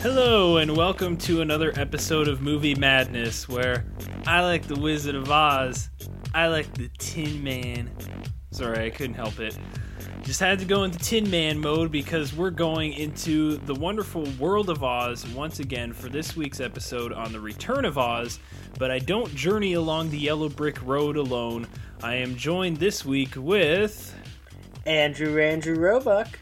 Hello, and welcome to another episode of Movie Madness, where I like The Wizard of Oz, I like the Tin Man. Sorry, I couldn't help it. Just had to go into Tin Man mode because we're going into the wonderful world of Oz once again for this week's episode on the Return of Oz, but I don't journey along the yellow brick road alone. I am joined this week with... Andrew Roebuck.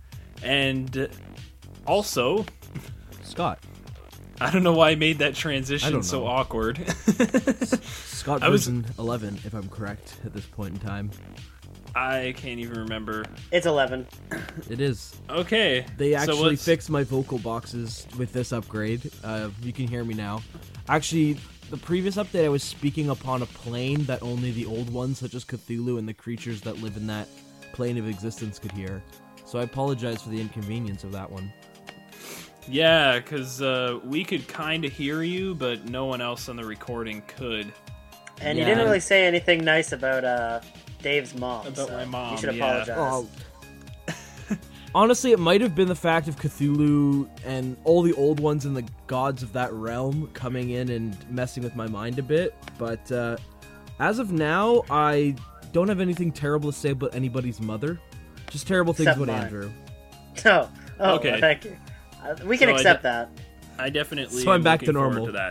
And also... Scott. I don't know why I made that transition so awkward. Scott version 11, if I'm correct, at this point in time. I can't even remember. It's 11. It is. Okay. They actually fixed my vocal boxes with this upgrade. You can hear me now. Actually, the previous update I was speaking upon a plane that only the old ones, such as Cthulhu and the creatures that live in that plane of existence, could hear. So I apologize for the inconvenience of that one. Yeah, because we could kind of hear you, but no one else on the recording could. And you didn't really say anything nice about Dave's mom. About my mom, you should apologize. Honestly, it might have been the fact of Cthulhu and all the old ones and the gods of that realm coming in and messing with my mind a bit, but as of now, I don't have anything terrible to say about anybody's mother. Just terrible things Except about mine. Andrew. Oh, okay. Well, thank you. We can accept that. I definitely So I'm am back looking to normal. forward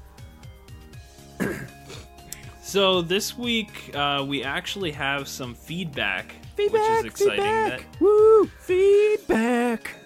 to that. So this week, we actually have some feedback, which is exciting. Feedback! Woo! Feedback!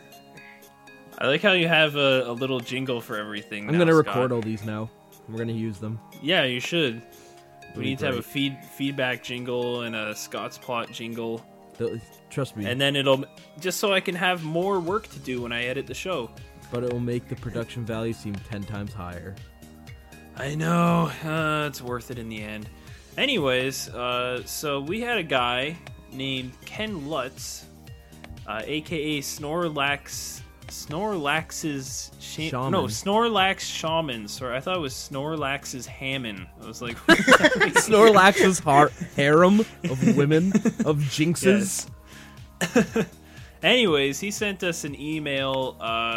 I like how you have a little jingle for everything. I'm going to record all these now. We're going to use them. Yeah, you should. We be need to have a great. feedback jingle and a Scott's Plot jingle. Trust me. And then it'll, just so I can have more work to do when I edit the show. But it will make the production value seem 10 times higher. I know, it's worth it in the end. Anyways, so we had a guy named Ken Lutz, aka Snorlax's Shaman. No, Snorlax Shaman. Sorry, I thought it was Snorlax's Hammond. I was like, Snorlax's harem of women, of jinxes. Yes. Anyways, he sent us an email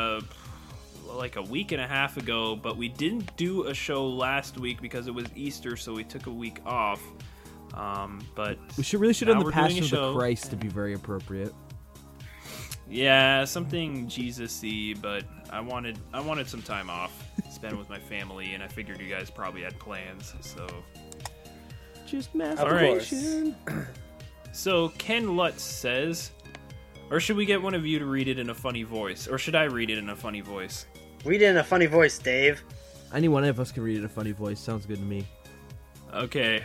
like a week and a half ago, but we didn't do a show last week because it was Easter, so we took a week off. But We really should have now the we're doing Passion a of show. the Christ to be very appropriate. Yeah, something Jesus-y, but I wanted some time off, spend with my family, and I figured you guys probably had plans, so... Just All right. masturbation. So, Ken Lutz says... Or should we get one of you to read it in a funny voice? Or should I read it in a funny voice? Read it in a funny voice, Dave. Any one of us can read it in a funny voice. Sounds good to me. Okay,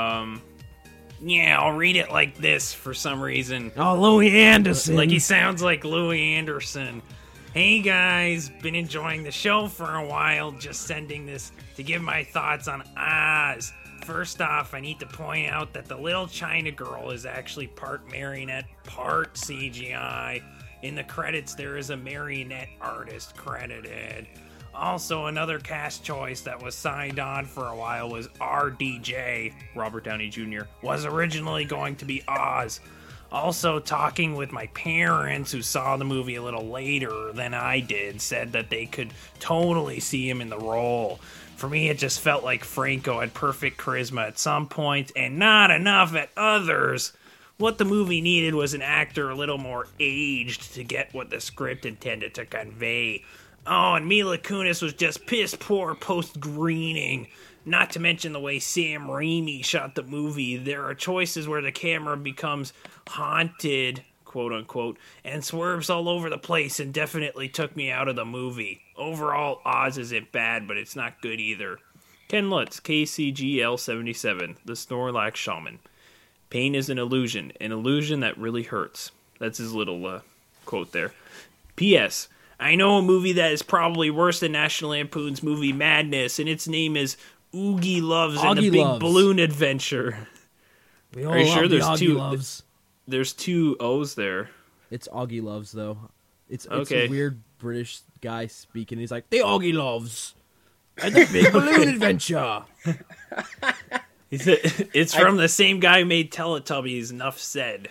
yeah, I'll read it like this for some reason. Oh, Louis Anderson. Like he sounds like Louis Anderson. Hey guys, been enjoying the show for a while, just sending this to give my thoughts on Oz. First off, I need to point out that the little China girl is actually part marionette, part CGI. In the credits, there is a marionette artist credited. Also, another cast choice that was signed on for a while was RDJ, Robert Downey Jr., was originally going to be Oz. Also, talking with my parents who saw the movie a little later than I did, said that they could totally see him in the role. For me, it just felt like Franco had perfect charisma at some points and not enough at others. What the movie needed was an actor a little more aged to get what the script intended to convey. Oh, and Mila Kunis was just piss poor post-greening. Not to mention the way Sam Raimi shot the movie. There are choices where the camera becomes haunted, quote-unquote, and swerves all over the place and definitely took me out of the movie. Overall, Oz isn't bad, but it's not good either. Ken Lutz, KCGL77, the Snorlax Shaman. Pain is an illusion that really hurts. That's his little quote there. P.S. I know a movie that is probably worse than National Lampoon's Movie Madness, and its name is Oogie Loves and the Big Balloon Adventure. We all Are you love sure the there's Augie two? Loves. There's two O's there. It's Augie Loves, though. It's Okay. a weird British guy speaking. He's like, the Augie Loves and the Big Balloon Adventure. It's from the same guy who made Teletubbies, enough said.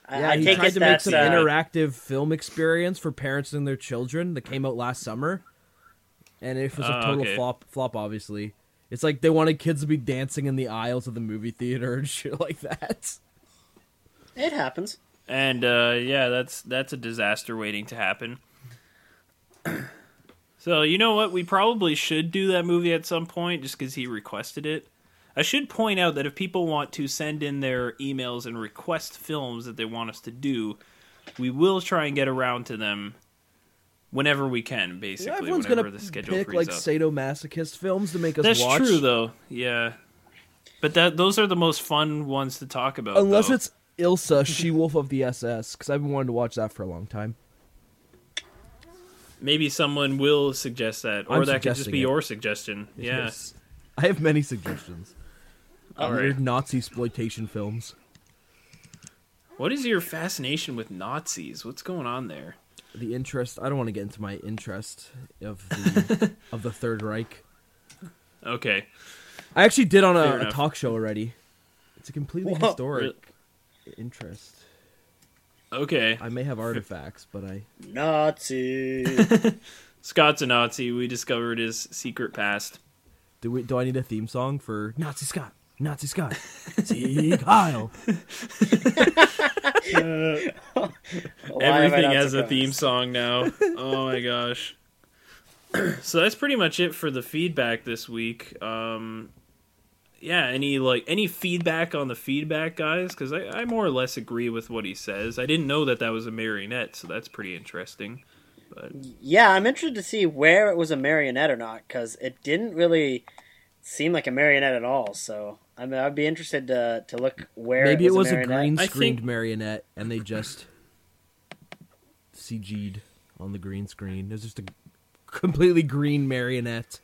Yeah, I he take tried it to make that's some interactive film experience for parents and their children that came out last summer, and it was a total flop. Obviously, it's like they wanted kids to be dancing in the aisles of the movie theater and shit like that. It happens. And that's a disaster waiting to happen. So you know what? We probably should do that movie at some point, just because he requested it. I should point out that if people want to send in their emails and request films that they want us to do, we will try and get around to them whenever we can, basically, Everyone's whenever gonna the schedule pick frees like up. sadomasochist films to make us That's watch. true, though. Yeah. But those are the most fun ones to talk about, Unless though. it's Ilsa, She-Wolf of the SS, because I've been wanting to watch that for a long time. Maybe someone will suggest that, or I'm that could just suggesting be it. your suggestion. Yeah. Yes. I have many suggestions. All Weird right. Nazi exploitation films. What is your fascination with Nazis? What's going on there? The interest. I don't want to get into my interest of the of the Third Reich. Okay. I actually did on Fair a enough. talk show already. It's a completely Whoa. historic interest. Okay. I may have artifacts, but Nazi. Scott's a Nazi. We discovered his secret past. do I need a theme song for Nazi Scott? Nazi Scott. Sieg Heil. Everything has a theme song now. Oh my gosh. So that's pretty much it for the feedback this week. Yeah, any feedback on the feedback, guys? Because I more or less agree with what he says. I didn't know that was a marionette, so that's pretty interesting. But Yeah, I'm interested to see where it was a marionette or not, because it didn't really seem like a marionette at all. So I'd be interested to look where Maybe it was a a marionette. green I screened think- marionette, and they just CG'd on the green screen. It was just a completely green marionette.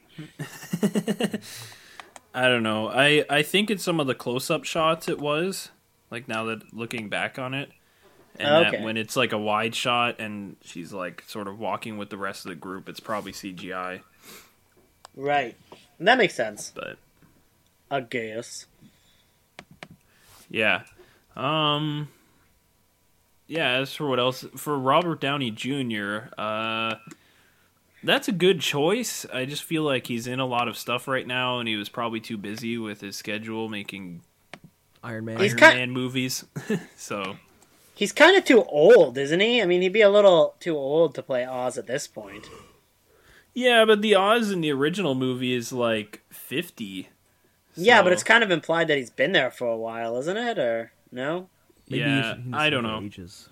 I don't know. I think in some of the close-up shots it was, like now that looking back on it, and that Okay. when it's like a wide shot and she's like sort of walking with the rest of the group, it's probably CGI. Right. That makes sense. But I guess. yeah, yeah. As for what else, for Robert Downey Jr., that's a good choice. I just feel like he's in a lot of stuff right now, and he was probably too busy with his schedule making Iron Man. He's Iron Man movies. So He's kind of too old, isn't he? I mean, he'd be a little too old to play Oz at this point. yeah, but the Oz in the original movie is like 50. Yeah, So- but it's kind of implied that he's been there for a while, isn't it? Or no? Maybe Yeah, he needs I don't more know. Ages.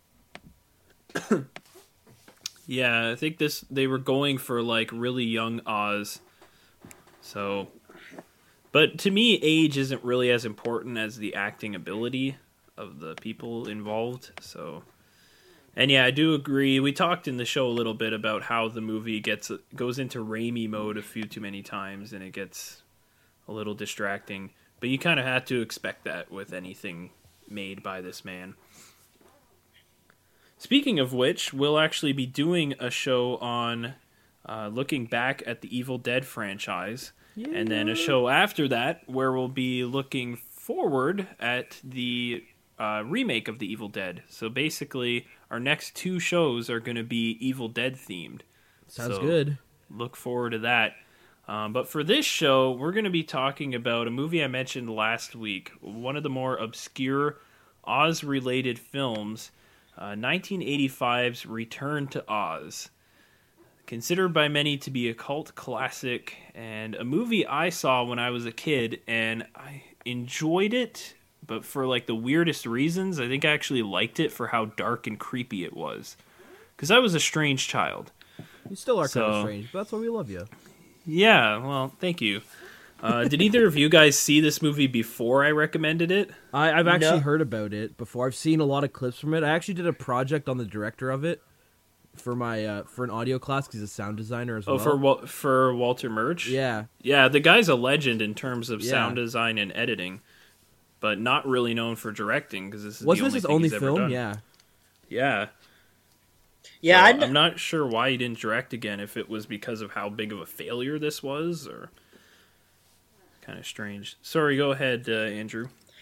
Yeah, I think they were going for like really young Oz. So, but to me, age isn't really as important as the acting ability of the people involved. So, and yeah, I do agree. We talked in the show a little bit about how the movie goes into Raimi mode a few too many times, and it gets a little distracting. But you kind of had to expect that with anything made by this man. Speaking of which, we'll actually be doing a show on looking back at the Evil Dead franchise, and then a show after that where we'll be looking forward at the remake of the Evil Dead. So basically, our next two shows are going to be Evil Dead themed. Sounds So good. Look forward to that. But for this show, we're going to be talking about a movie I mentioned last week, one of the more obscure Oz-related films, 1985's Return to Oz. Considered by many to be a cult classic, and a movie I saw when I was a kid, and I enjoyed it, but for like the weirdest reasons. I think I actually liked it for how dark and creepy it was. Because I was a strange child. You still are kind of So- strange, but that's why we love you. Yeah, well, thank you. Did either of you guys see this movie before I recommended it? I've actually No. heard about it before. I've seen a lot of clips from it. I actually did a project on the director of it for my for an audio class because he's a sound designer as Oh, well. for Walter Murch? Yeah. Yeah, the guy's a legend in terms of Yeah. sound design and editing, but not really known for directing because this is Wasn't the this his thing only he's ever film? done. Yeah. Yeah. Yeah, So I'm not sure why he didn't direct again, if it was because of how big of a failure this was, or kind of strange. Sorry, go ahead, Andrew.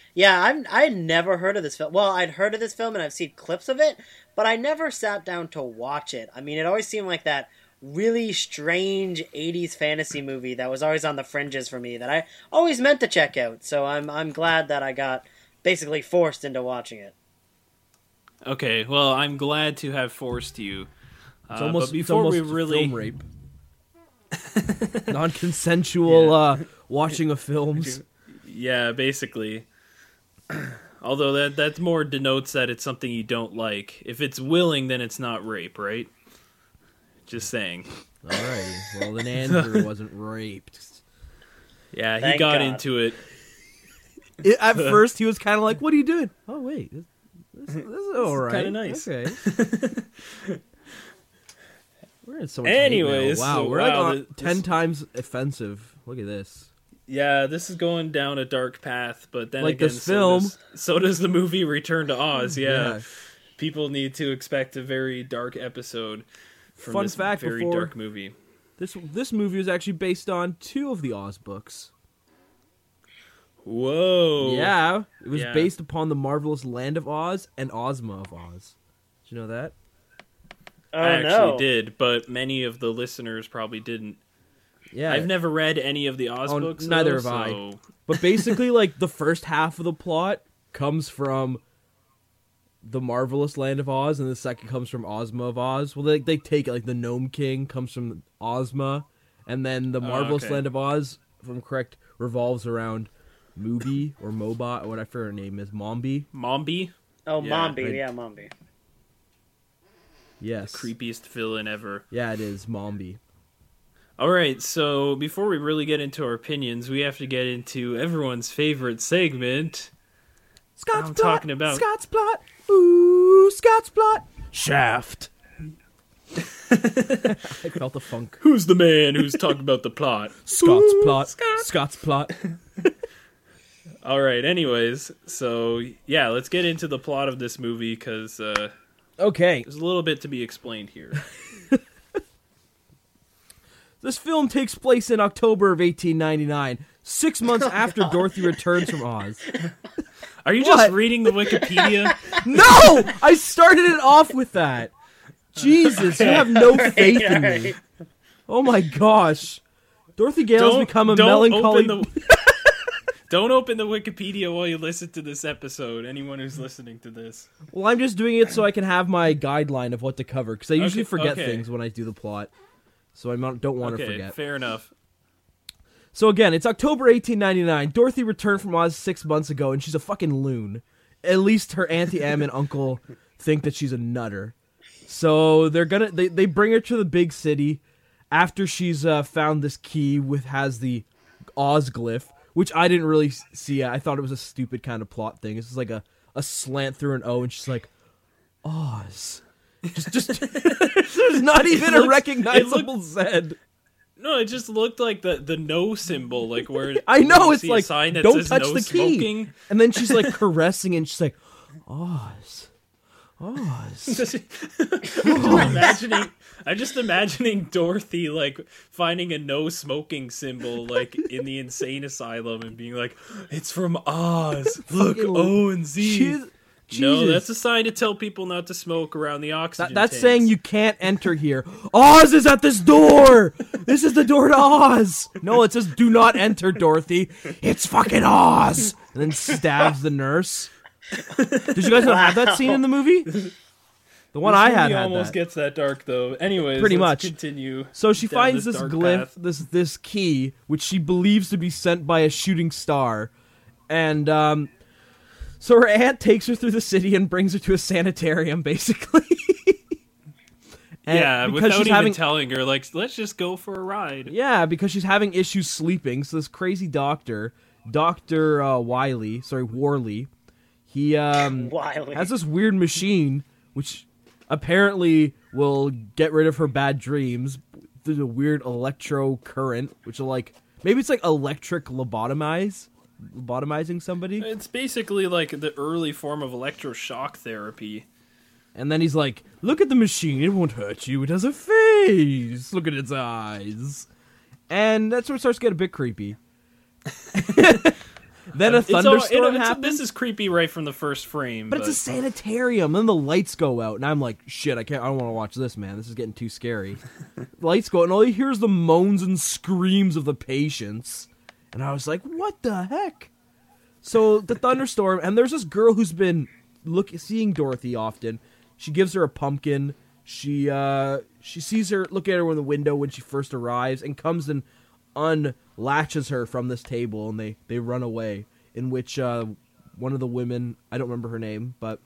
I had never heard of this film. Well, I'd heard of this film and I've seen clips of it, but I never sat down to watch it. I mean, it always seemed like that really strange 80s fantasy movie that was always on the fringes for me that I always meant to check out. So I'm glad that I got basically forced into watching it. Okay, well, I'm glad to have forced you. It's almost, but before it's we almost really film rape. Non-consensual watching of films. Yeah, basically. Although that more denotes that it's something you don't like. If it's willing, then it's not rape, right? Just saying. Alrighty. Well, then Andrew wasn't raped. Yeah, he Thank got God. into it. At first, he was kind of like, "What are you doing?" Oh wait, this is all right. Kind of nice. Okay. We're in so much hate mail. Anyways, wow, so we're like wow, on this- 10 times offensive. Look at this. Yeah, this is going down a dark path, but then Like again, this film. so does the movie Return to Oz. Yeah. Yeah. People need to expect a very dark episode from Fun this fact very before- dark movie. This movie was actually based on 2 of the Oz books. Whoa. Yeah, it was Yeah. based upon the marvelous Land of Oz and Ozma of Oz. Did you know that? Oh, I actually no. did, but many of the listeners probably didn't. Yeah, I've never read any of the Oz books. neither though, have I. so- But basically, like, the first half of the plot comes from the marvelous Land of Oz, and the second comes from Ozma of Oz. Well, they take it, like, the Gnome King comes from Ozma, and then the marvelous okay. Land of Oz, if I'm correct, revolves around Mooby or Mobot, or whatever her name is, Mombi. Mombi, Oh, Yeah, Mombi. right. Yeah, Mombi. Yes. creepiest villain ever. Yeah, it is Mombi. All right, so before we really get into our opinions, we have to get into everyone's favorite segment. Scott's I'm plot. talking about- Scott's plot. Ooh, Scott's plot. Shaft. I felt the funk. Who's the man who's talking about the plot? Scott's plot. Scott's plot. All right, anyways, so yeah, let's get into the plot of this movie because Okay, there's a little bit to be explained here. this film takes place in October of 1899, 6 months after Dorothy returns from Oz. Are you What? just reading the Wikipedia? No! I started it off with that. Jesus, you have no faith in me. Alright. Oh my gosh. Dorothy Gale's become a melancholy... Don't open the Wikipedia while you listen to this episode, anyone who's listening to this. Well, I'm just doing it so I can have my guideline of what to cover, because I usually forget okay. things when I do the plot. So I don't want to Okay, forget. fair enough. So again, it's October 1899. Dorothy returned from Oz 6 months ago, and she's a fucking loon. At least her Auntie Em and Uncle think that she's a nutter. So they bring her to the big city after she's found this key has the Oz glyph, which I didn't really see. I thought it was a stupid kind of plot thing. This is like a slant through an O, and she's like, Oz. Just there's not even a recognizable Z. No, it just looked like the no symbol, like where I know, you it's see a like, sign that don't says touch no the smoking. key. And then she's like caressing, and she's like, Oz. Oz. I'm just imagining Dorothy like finding a no smoking symbol like in the insane asylum and being like, "It's from Oz. Look, Fucking- O and Z." Jesus. No, that's a sign to tell people not to smoke around the oxygen. That's tanks. saying you can't enter here. Oz is at this door. This is the door to Oz. No, it says do not enter, Dorothy. It's fucking Oz. And then stabs the nurse. Did you guys not have that scene in the movie? The one This I had movie almost that. gets that dark though. Anyways, Pretty let's much. continue. So she down finds this dark glyph, path. this key, which she believes to be sent by a shooting star, and so her aunt takes her through the city and brings her to a sanitarium, basically. And Yeah, because without she's even having, telling her, like, let's just go for a ride. yeah, because she's having issues sleeping. So this crazy doctor, Doctor Worley, he Wiley. has this weird machine which apparently will get rid of her bad dreams through a weird electro current, which will like maybe it's like electric lobotomizing somebody. It's basically like the early form of electroshock therapy. And then he's like, "Look at the machine; it won't hurt you. It has a face. Look at its eyes." And that's where it starts to get a bit creepy. Then a thunderstorm happens. This is creepy right from the first frame. But it's a sanitarium. Then the lights go out, and I'm like, shit, I don't want to watch this, man. This is getting too scary. Lights go out, and all you hear is the moans and screams of the patients. And I was like, what the heck? So the thunderstorm, and there's this girl who's been seeing Dorothy often. She gives her a pumpkin. She sees her, look at her in the window when she first arrives, and comes and unlatches her from this table, and they run away. In which one of the women, I don't remember her name, but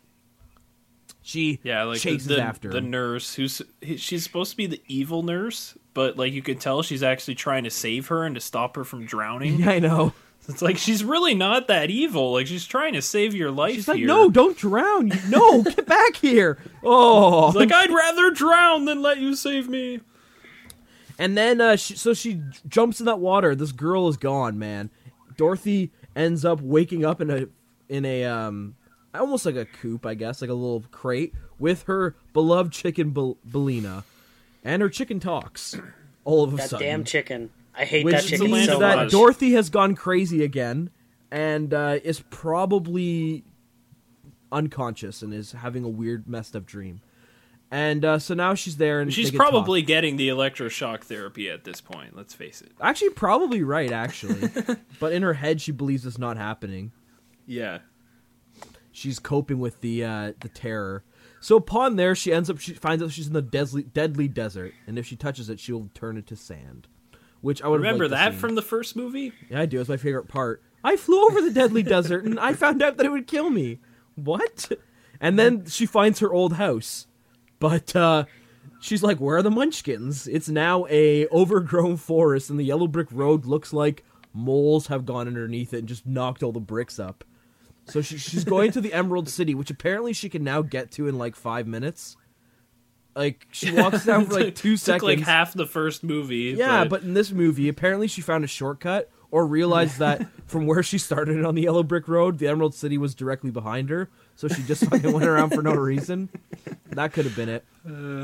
she chases after the him. nurse, she's supposed to be the evil nurse, but like you could tell she's actually trying to save her and to stop her from drowning. Yeah, I know. It's like she's really not that evil. Like she's trying to save your life. She's like, here. no, don't drown. No, get back here. Oh, it's like I'd rather drown than let you save me. And then she jumps in that water. This girl is gone, man. Dorothy ends up waking up in a almost like a coop, I guess, like a little crate with her beloved chicken Belina, and her chicken talks all of a sudden. That damn chicken. I hate Which that chicken means so that much. Dorothy has gone crazy again, and is probably unconscious and is having a weird, messed up dream. And so now she's there, and she's they probably getting the electroshock therapy at this point. Let's face it. Actually, probably right, actually. But in her head, she believes it's not happening. Yeah. She's coping with the terror. So upon there, she finds out she's in the deadly desert, and if she touches it, she'll turn into sand. Which I would remember that from the first movie. Yeah, I do. It's my favorite part. I flew over the deadly desert, and I found out that it would kill me. What? And then she finds her old house, but she's like, "Where are the Munchkins?" It's now a overgrown forest, and the yellow brick road looks like moles have gone underneath it and just knocked all the bricks up. So she's going to the Emerald City, which apparently she can now get to in like 5 minutes. Like, she walks down for like 2 seconds. Took like half the first movie. Yeah, but in this movie, apparently she found a shortcut or realized that from where she started on the Yellow Brick Road, the Emerald City was directly behind her. So she just fucking went around for no reason. That could have been it.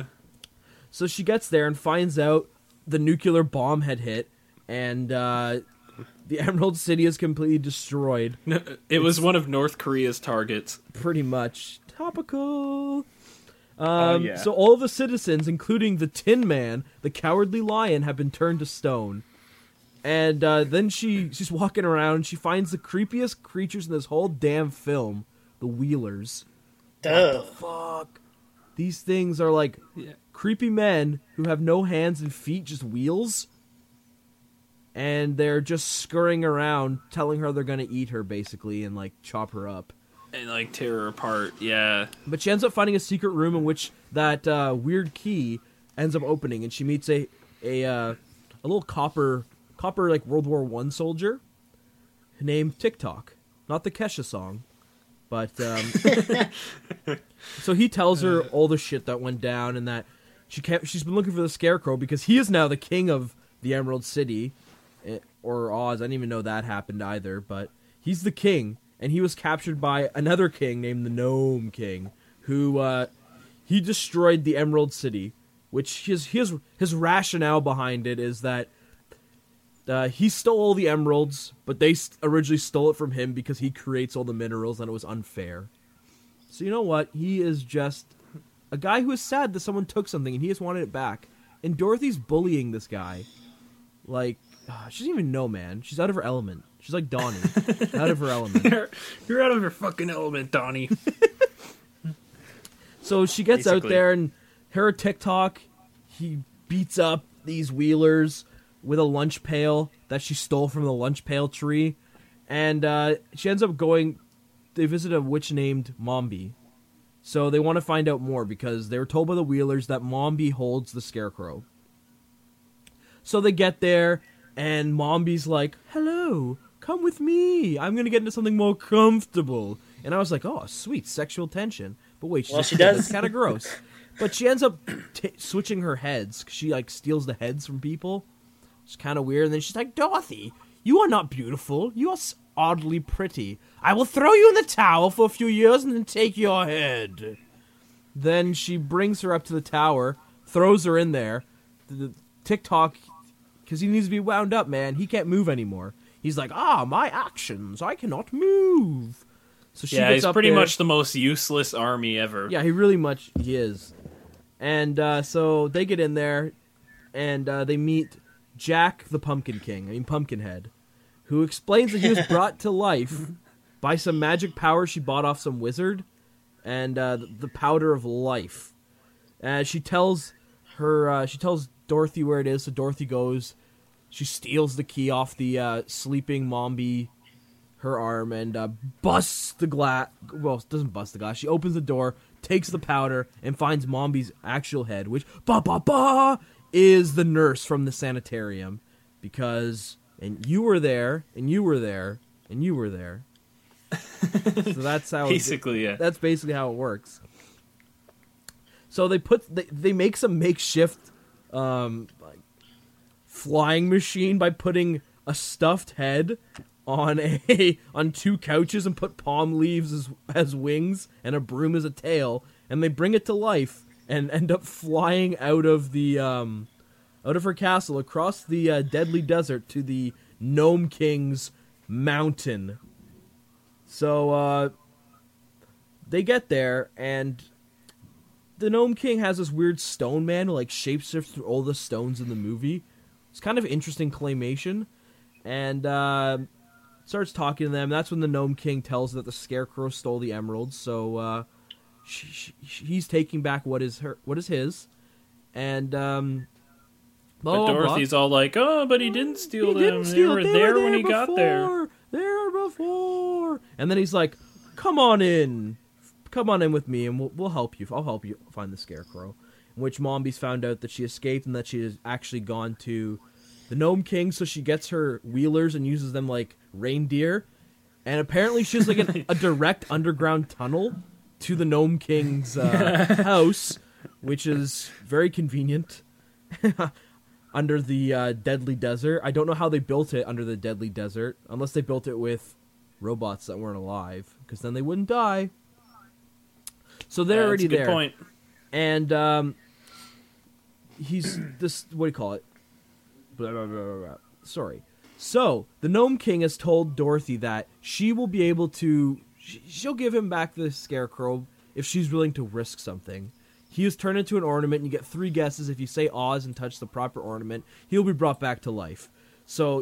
So she gets there and finds out the nuclear bomb had hit, and the Emerald City is completely destroyed. It was one of North Korea's targets. Pretty much. Topical. Yeah. So all the citizens, including the Tin Man, the Cowardly Lion, have been turned to stone. And then she's walking around and she finds the creepiest creatures in this whole damn film, the Wheelers. Duh. What the fuck? These things are like creepy men who have no hands and feet, just wheels. And they're just scurrying around, telling her they're going to eat her, basically, and like chop her up. And like tear her apart, yeah. But she ends up finding a secret room in which that weird key ends up opening, and she meets a little copper like World War I soldier named TikTok, not the Kesha song, but so he tells her all the shit that went down, and that she's been looking for the Scarecrow because he is now the king of the Emerald City, or Oz. I didn't even know that happened either, but he's the king. And he was captured by another king named the Gnome King, who he destroyed the Emerald City. Which his rationale behind it is that he stole all the emeralds, but they originally stole it from him because he creates all the minerals, and it was unfair. So you know what? He is just a guy who is sad that someone took something and he just wanted it back. And Dorothy's bullying this guy, like she doesn't even know, man. She's out of her element. She's like Donnie, out of her element. You're out of your fucking element, Donnie. So she gets out there, and her TikTok, he beats up these Wheelers with a lunch pail that she stole from the lunch pail tree. And she ends up they visit a witch named Mombi. So they want to find out more because they were told by the Wheelers that Mombi holds the Scarecrow. So they get there, and Mombi's like, "Hello, come with me. I'm going to get into something more comfortable." And I was like, oh, sweet, sexual tension. But wait, she does. It's kind of gross. But she ends up switching her heads. She, like, steals the heads from people. It's kind of weird. And then she's like, "Dorothy, you are not beautiful. You are oddly pretty. I will throw you in the tower for a few years and then take your head." Then she brings her up to the tower, throws her in there. The TikTok, because he needs to be wound up, man. He can't move anymore. he's like, my actions, I cannot move. So she gets he's up pretty there. much the most useless army ever. Yeah, he is. And so they get in there, and they meet Jack the Pumpkinhead, who explains that he was brought to life by some magic power she bought off some wizard, and the powder of life. She tells Dorothy where it is, so Dorothy goes. She steals the key off the sleeping Mombi, her arm, and busts the glass. Well, doesn't bust the glass. She opens the door, takes the powder, and finds Mombi's actual head, which is the nurse from the sanitarium. And you were there, and you were there, and you were there. So that's how basically, yeah. That's basically how it works. So they make some makeshift like flying machine by putting a stuffed head on two couches and put palm leaves as wings and a broom as a tail, and they bring it to life and end up flying out of her castle across the deadly desert to the Gnome King's mountain. So they get there, and the Gnome King has this weird stone man who like shapeshifts through all the stones in the movie. It's kind of interesting claymation, and starts talking to them. That's when the Gnome King tells that the Scarecrow stole the emeralds, so he's taking back what is his, and but Dorothy's all like, "Oh, but he didn't steal them. They were there when he got there. They were before." And then he's like, "Come on in with me, and we'll help you. I'll help you find the Scarecrow." In which Mombi's found out that she escaped and that she has actually gone to the Gnome King, so she gets her wheelers and uses them like reindeer. And apparently she's like a direct underground tunnel to the Gnome King's house, which is very convenient. Under the deadly desert. I don't know how they built it under the deadly desert, unless they built it with robots that weren't alive, because then they wouldn't die. So they're already there. That's a good point. And he's this. What do you call it? Blah, blah, blah, blah. Sorry. So the Gnome King has told Dorothy that she will be able to. She'll give him back the Scarecrow if she's willing to risk something. He is turned into an ornament, and you get 3 guesses. If you say Oz and touch the proper ornament, he'll be brought back to life. So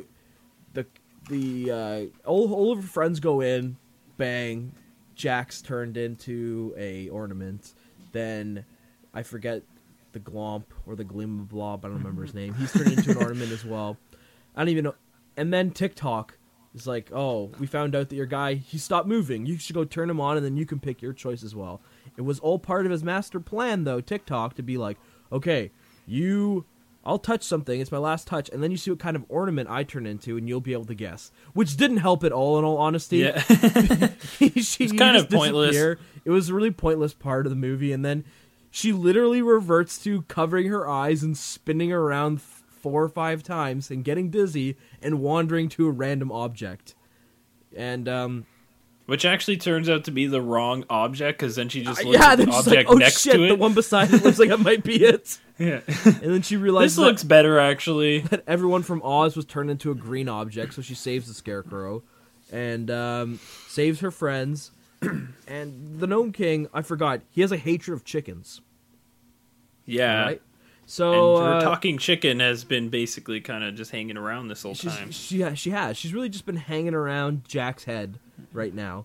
all of her friends go in, bang, Jack's turned into a ornament. Then I forget the Glomp or the Glimblob, I don't remember his name. He's turned into an ornament as well. I don't even know. And then TikTok is like, "Oh, we found out that your guy, he stopped moving. You should go turn him on, and then you can pick your choice as well." It was all part of his master plan, though, TikTok, to be like, "Okay, I'll touch something, it's my last touch, and then you see what kind of ornament I turn into, and you'll be able to guess." Which didn't help at all, in all honesty. Yeah. It's kind of pointless. It was a really pointless part of the movie, and then she literally reverts to covering her eyes and spinning around 4 or 5 times and getting dizzy and wandering to a random object. And, which actually turns out to be the wrong object, because then she just looks yeah, at the then she's object like, "Oh next shit, to it. the one beside it looks like it might be it." Yeah. And then she realizes This looks better, actually. that everyone from Oz was turned into a green object, so she saves the Scarecrow and saves her friends. And the Gnome King, I forgot, he has a hatred of chickens. Yeah. Right? So and her talking chicken has been basically kind of just hanging around this whole time. She has. She's really just been hanging around Jack's head right now.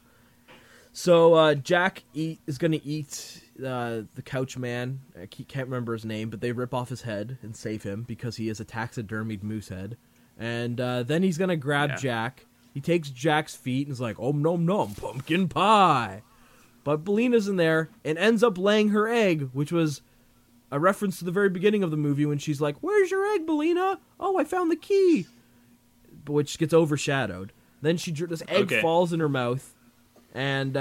So Jack is going to eat the couch man. I can't remember his name, but they rip off his head and save him because he is a taxidermied moose head. And then he's going to grab Jack. He takes Jack's feet and is like, "Om nom nom, pumpkin pie." But Bellina's in there and ends up laying her egg, which was a reference to the very beginning of the movie when she's like, "Where's your egg, Bellina? Oh, I found the key." Which gets overshadowed. Then this egg falls in her mouth. And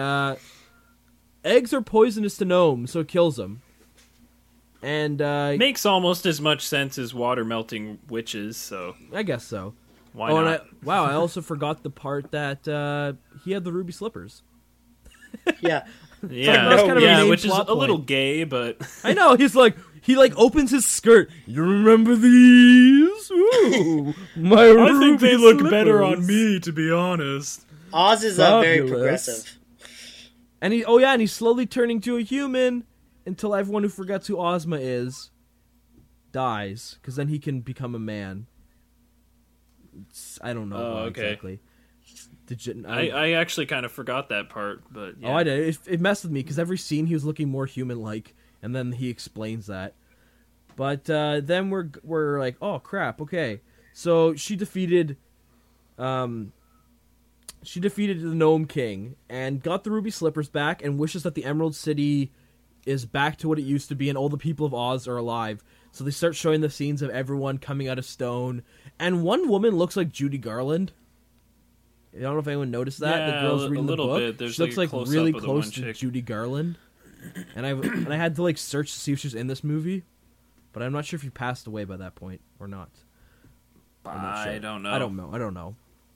eggs are poisonous to gnomes, so it kills them. And makes almost as much sense as water melting witches, so I guess so. Why not? I also forgot the part that he had the ruby slippers. Yeah. Yeah, that's kind of a main which is plot a little point. gay, but I know, he's like, he like opens his skirt. You remember these? Ooh, my ruby slippers. to be honest. Oz is very Fabulous. progressive. And he's slowly turning to a human until everyone who forgets who Ozma is dies, because then he can become a man. I don't know why exactly. I actually kind of forgot that part, but yeah. Oh, I did. It messed with me because every scene he was looking more human-like, and then he explains that. But then we're like, oh crap, okay. So she defeated the Gnome King and got the ruby slippers back, and wishes that the Emerald City is back to what it used to be, and all the people of Oz are alive. So they start showing the scenes of everyone coming out of stone, and one woman looks like Judy Garland. I don't know if anyone noticed that. Yeah, the girl's reading a little the book. bit. There's She looks like a like close-up really of the close one to chick. Judy Garland, and I had to like search to see if she was in this movie, but I'm not sure if she passed away by that point or not. I'm not sure. I don't know. I don't know.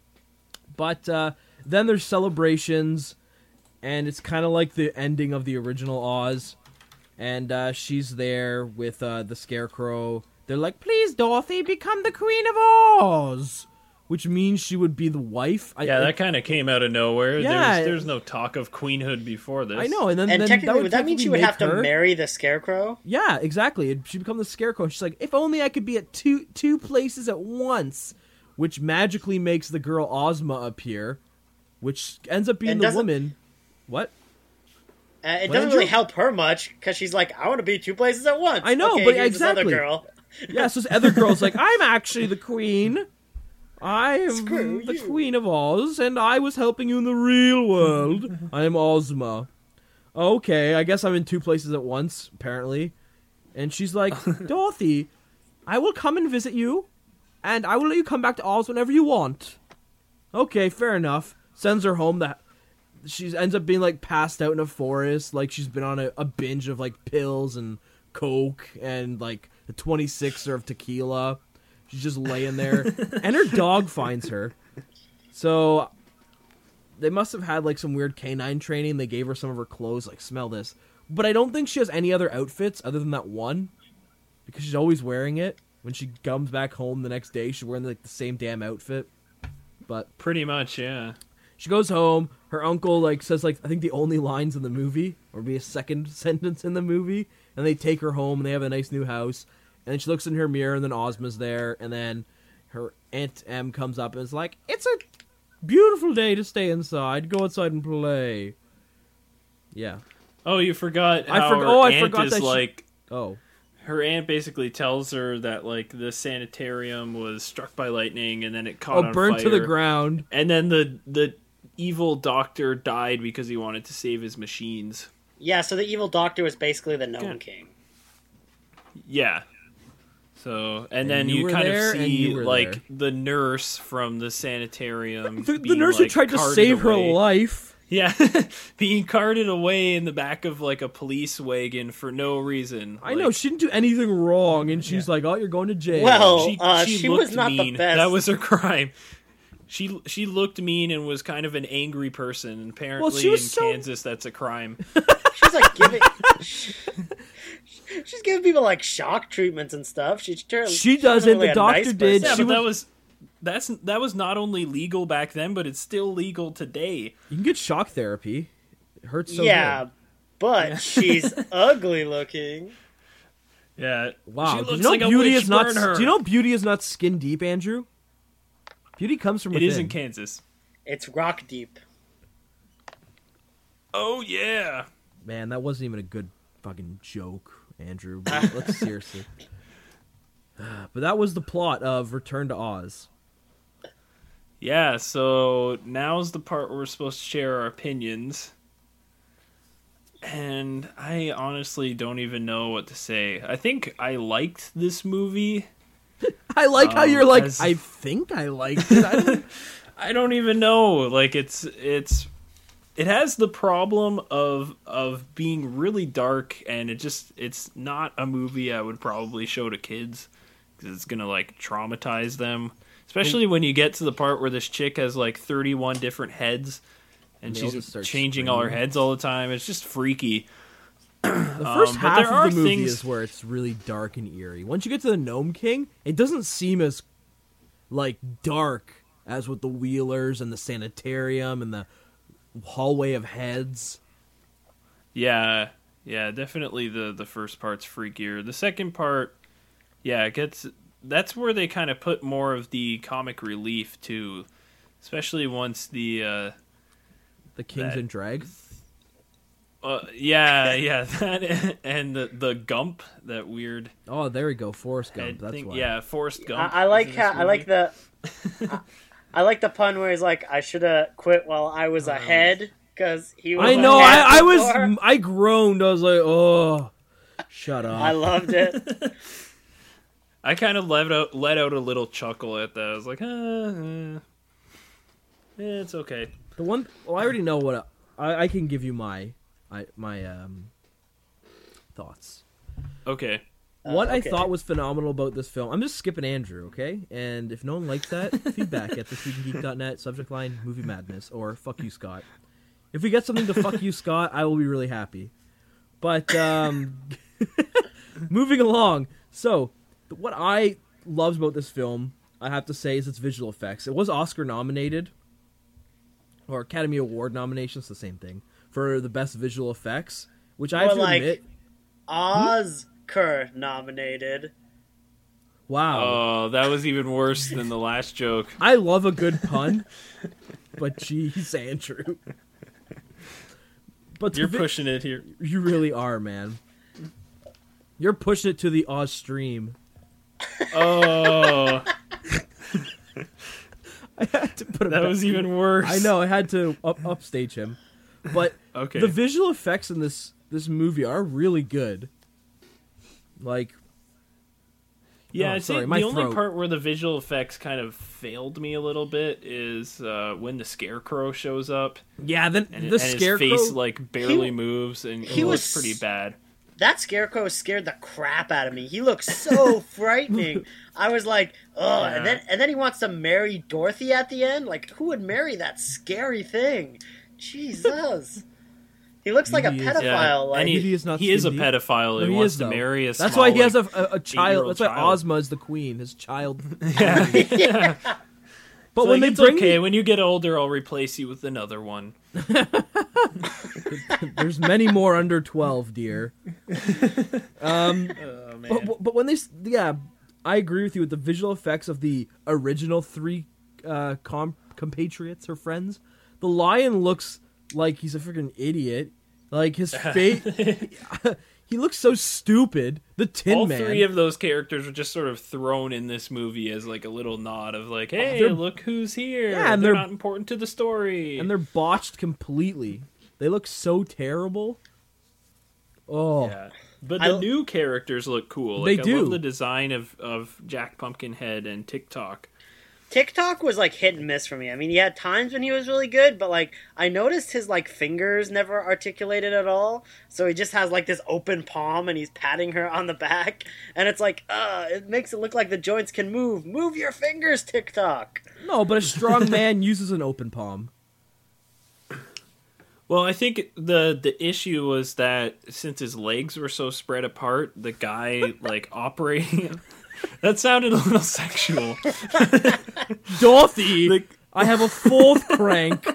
But then there's celebrations, and it's kind of like the ending of the original Oz, and she's there with the Scarecrow. They're like, "Please, Dorothy, become the Queen of Oz," which means she would be the wife. That kind of came out of nowhere. Yeah. There's no talk of queenhood before this. I know, and then Technically, would that mean she would have to her marry the Scarecrow? Yeah, exactly. She become the Scarecrow. She's like, if only I could be at two places at once, which magically makes the girl Ozma appear, which ends up being the woman. What? It doesn't really help her much because she's like, I want to be 2 places at once. I know, okay, but here's exactly. This other girl. Yeah, so this other girl's like, I'm actually the queen. I am Screw the you. Queen of Oz, and I was helping you in the real world. I am Ozma. Okay, I guess I'm in 2 places at once, apparently. And she's like, Dorothy, I will come and visit you, and I will let you come back to Oz whenever you want. Okay, fair enough. Sends her home. She ends up being, like, passed out in a forest. Like, she's been on a binge of, like, pills and coke and, like, a 26er of tequila. She's just laying there. And her dog finds her. So they must have had like some weird canine training. They gave her some of her clothes, like, smell this. But I don't think she has any other outfits other than that one. Because she's always wearing it. When she comes back home the next day, she's wearing like the same damn outfit. But Pretty much, yeah. she goes home. Her uncle like says like I think the only lines in the movie, or be a second sentence in the movie, and they take her home and they have a nice new house. And then she looks in her mirror and then Ozma's there, and then her Aunt Em comes up and is like, "It's a beautiful day to stay inside. Go outside and play." Yeah. Oh, you forgot I how forgot- her oh, I aunt forgot is that she- like... Oh. Her aunt basically tells her that, like, the sanitarium was struck by lightning and then it caught on fire. Burnt to the ground. And then the evil doctor died because he wanted to save his machines. Yeah, so the evil doctor was basically the Gnome King. Yeah. So, and then you you were kind there, of and see, you were like, there. the nurse from the sanitarium. The being, nurse who like, tried to carted save her away. life. Yeah, being carted away in the back of, like, a police wagon for no reason. I know, she didn't do anything wrong, and she's like, "Oh, you're going to jail." Well, She she looked was not mean. the best. That was her crime. She looked mean and was kind of an angry person. And apparently, she was in so- Kansas, that's a crime. She's like giving... She's giving people, like, shock treatments and stuff. She does wasn't it, really the a doctor nice did. person. Yeah, She but that was not only legal back then, but it's still legal today. You can get shock therapy. It hurts so yeah, good. but she's ugly looking. Yeah. Wow. She Do looks you know like a beauty witch. is not? Burn her. Do you know beauty is not skin deep, Andrew? Beauty comes from It within. is in Kansas. It's rock deep. Oh yeah. Man, that wasn't even a good fucking joke, Andrew. But let's seriously. But that was the plot of Return to Oz. Yeah, so now's the part where we're supposed to share our opinions. And I honestly don't even know what to say. I think I liked this movie. I like how you're like, as- I think I liked it. I don't, I don't even know. Like it has the problem of being really dark, and it's not a movie I would probably show to kids because it's gonna like traumatize them. Especially when you get to the part where this chick has like 31 different heads, and they all just she's start changing all her screaming. heads all the time. It's just freaky. The first but half there are of the movie things- is where it's really dark and eerie. Once you get to the Gnome King, it doesn't seem as like dark as with the Wheelers and the sanitarium and the hallway of heads. Yeah, definitely the first part's freakier. The second part, yeah, that's where they kind of put more of the comic relief too, especially once the Kings That- in drag. that and the Gump, that weird. Oh, there we go, Forrest Gump. I That's think, why. yeah, Forrest Gump. I like is in this how I like movie. the I like the pun where he's like, I should have quit while I was ahead because he was. I know. ahead I before. I groaned. I was like, oh, shut up. I loved it. I kind of let out a little chuckle at that. I was like, it's okay. The one. Well, I already know what I can give you my thoughts. Okay. What I okay. thought was phenomenal about this film, I'm just skipping Andrew, okay? And if no one likes that, feedback at thisweekingeek.net, subject line, movie madness, or fuck you, Scott. If we get something to fuck you, Scott, I will be really happy. But, moving along. So, what I loved about this film, I have to say, is its visual effects. It was Oscar nominated, or Academy Award nominations, the same thing, for the best visual effects, which I have Or to like- admit... Oscar nominated. Wow. Oh, that was even worse than the last joke. I love a good pun, but jeez, Andrew. But You're pushing it here. You really are, man. You're pushing it to the Oz stream. Oh, I had to put that was even worse. I know. I had to upstage him, but Okay. the visual effects in this movie are really good. Like, Yeah, oh, I'd sorry, say my the only throat. part where the visual effects kind of failed me a little bit is when the Scarecrow shows up yeah, then and, the and scarecrow. his face like barely moves and he it was looks pretty bad. That scarecrow scared the crap out of me. He looks so frightening. I was like, oh, Yeah. and then he wants to marry Dorothy at the end. Like, who would marry that scary thing? Jesus. He looks like a He is- pedophile. Yeah, Like, and He is not he is a skin deep. pedophile. No, He he wants is, to though. marry a That's small, why he has like, a child. 8-year-old That's why child. Ozma is the queen, his child. Yeah. But It's when like, they it's bring okay, when you get older, I'll replace you with another one. there's many more under 12, dear. Oh man. But when they, yeah, I agree with you with the visual effects of the original three compatriots or friends. The lion looks like he's a freaking idiot. Like his face, he looks so stupid. The Tin All Man. three of those characters are just sort of thrown in this movie as like a little nod of like, hey, they're- look who's here. Yeah, and they're they're- not important to the story. and they're botched completely. They look so terrible. Oh, yeah. But I- the new characters look cool. They Like, I do. love the design of Jack Pumpkinhead and TikTok. TikTok was like hit and miss for me. I mean, he had times when he was really good, but like I noticed his like fingers never articulated at all. So he just has like this open palm and he's patting her on the back, and it's like, it makes it look like the joints can move. Move your fingers, TikTok. no, but a strong man uses an open palm. Well, I think the issue was that since his legs were so spread apart, the guy like operating him, that sounded a little sexual. Dorothy, Like- I have a fourth crank.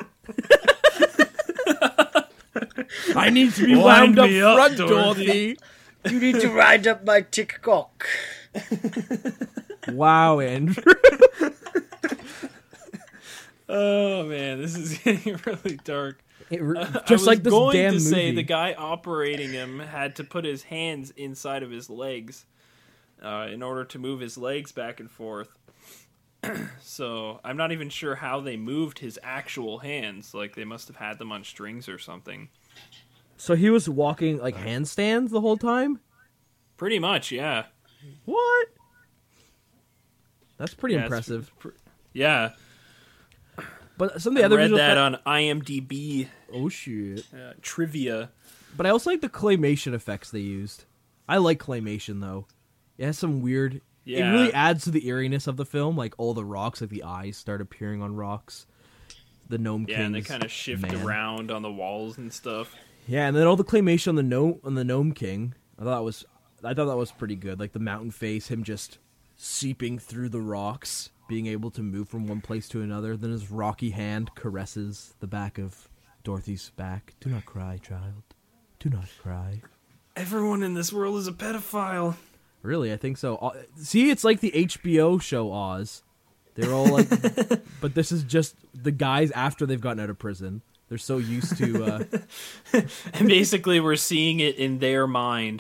I need to be Wind wound up me up, front, Dorothy. Dorothy. You need to ride up my TikTok. Wow, Andrew. Oh man, this is getting really dark. Just like this going damn to movie. say the guy operating him had to put his hands inside of his legs in order to move his legs back and forth. So I'm not even sure how they moved his actual hands. Like they must have had them on strings or something. So he was walking like handstands the whole time? Pretty much, yeah. What? That's pretty Yeah, it's impressive. Yeah, But some of the I other read visual that effects- on IMDb Oh shit. trivia. But I also like the claymation effects they used. I like claymation though. It has some weird. Yeah. It really adds to the eeriness of the film. Like all the rocks, like the eyes start appearing on rocks. The gnome Yeah, and they King's kind of shift man. around on the walls and stuff. Yeah, and then all the claymation on the Gnome King. I thought that was pretty good. Like the mountain face, him just seeping through the rocks, being able to move from one place to another. Then his rocky hand caresses the back of Dorothy's back. Do not cry, child. Do not cry. Everyone in this world is a pedophile. Really, I think so. See, it's like the HBO show Oz. They're all like, but this is just the guys after they've gotten out of prison. They're so used to. And basically, we're seeing it in their mind.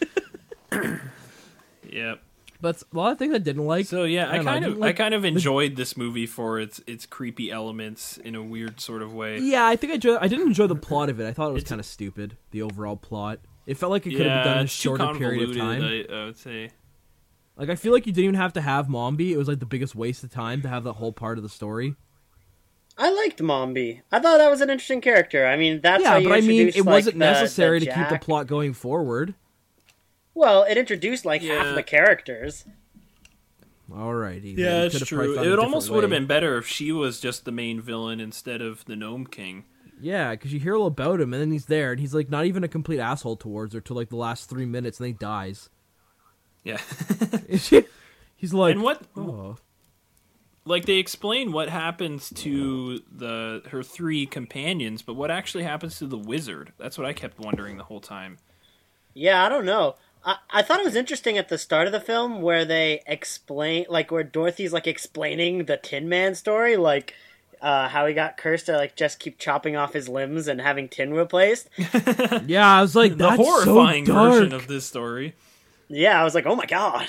Yep. But a lot of things I didn't like. So yeah, I kind of the- enjoyed this movie for its creepy elements in a weird sort of way. Yeah, I think I didn't enjoy the plot of it. I thought it was kind of stupid. The overall plot. It felt like it could have been done in a it's too shorter period of convoluted, time. I would say. Like I feel like you didn't even have to have Mombi. It was like the biggest waste of time to have that whole part of the story. I liked Mombi. I thought that was an interesting character. I mean, that's how you but I mean, introduce, it wasn't like, necessary the to keep the Jack. plot going forward. Well, it introduced like half Yeah. of the characters. Alrighty. Yeah, you it's could have true. probably found It a almost different would have way. been better if she was just the main villain instead of the Gnome King. Yeah, because you hear all about him, and then he's there, and he's like not even a complete asshole towards her till like the last 3 minutes, and then he dies. Yeah. He's like, And what? oh. Like they explain what happens to her three companions, but what actually happens to the wizard? That's what I kept wondering the whole time. Yeah, I don't know. I thought it was interesting at the start of the film where they explain, like, where Dorothy's like explaining the Tin Man story, like how he got cursed to like just keep chopping off his limbs and having tin replaced. Yeah, I was like, The that's horrifying so dark. version of this story. Yeah, I was like, oh my god.